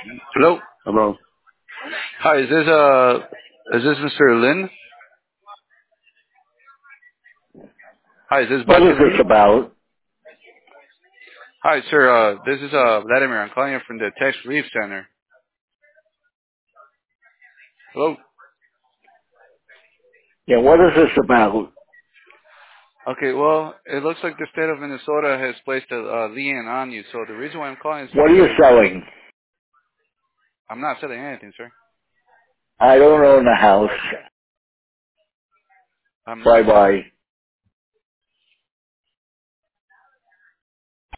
Hello. Hello. Hi, is this Mr. Lin? Hi, is this What is Boston this Lin? about? Hi, sir. This is Vladimir. I'm calling you from the Tax Relief Center. Hello. Yeah, what is this about? Okay. Well, it looks like the state of Minnesota has placed a lien on you. So the reason why I'm calling is What are you because selling? I'm not selling anything, sir. I don't own a house. I'm Bye bye.